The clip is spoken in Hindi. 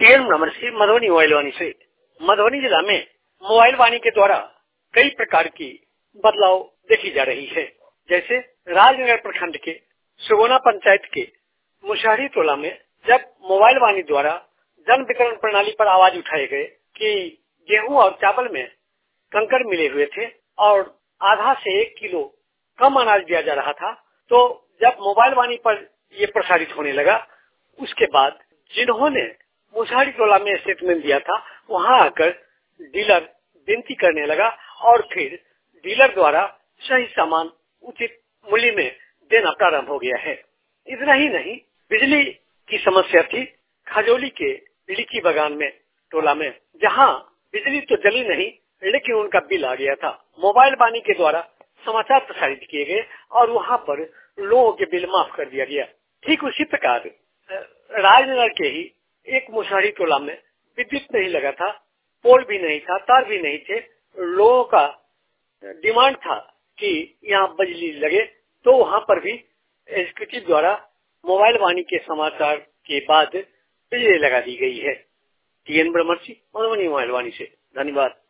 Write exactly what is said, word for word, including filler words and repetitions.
टीएन ब्रह्मर्षि मधुबनी मोबाइल वाणी से। मधुबनी जिला में मोबाइल वाणी के द्वारा कई प्रकार की बदलाव देखी जा रही है। जैसे राजनगर प्रखंड के सुगोना पंचायत के मुशहरी टोला में जब मोबाइल वाणी द्वारा जन वितरण प्रणाली पर आवाज उठाए गए कि गेहूं और चावल में कंकड़ मिले हुए थे और आधा से एक किलो कम अनाज दिया जा रहा था, तो जब मोबाइल वाणी पर ये प्रसारित होने लगा, उसके बाद जिन्होंने मुशहरी टोला में स्टेटमेंट दिया था, वहां आकर डीलर विनती करने लगा और फिर डीलर द्वारा सही सामान उचित मूल्य में देना प्रारंभ हो गया है। इतना ही नहीं, बिजली की समस्या थी खजौली के लीची बागान में टोला में, जहां बिजली तो जली नहीं लेकिन उनका बिल आ गया था। मोबाइल वाणी के द्वारा समाचार प्रसारित किए गए और वहां पर लोगों के बिल माफ कर दिया गया। ठीक उसी प्रकार राजनगर के ही एक मुशहरी टोला में विद्युत नहीं लगा था, पोल भी नहीं था, तार भी नहीं थे। लोगों का डिमांड था कि यहाँ बिजली लगे, तो वहाँ पर भी एग्जीक्यूटिव द्वारा मोबाइल वाणी के समाचार के बाद बिजली लगा दी गई है। टीएन ब्रह्मर्षि मधुबनी मोबाइल वाणी से। धन्यवाद।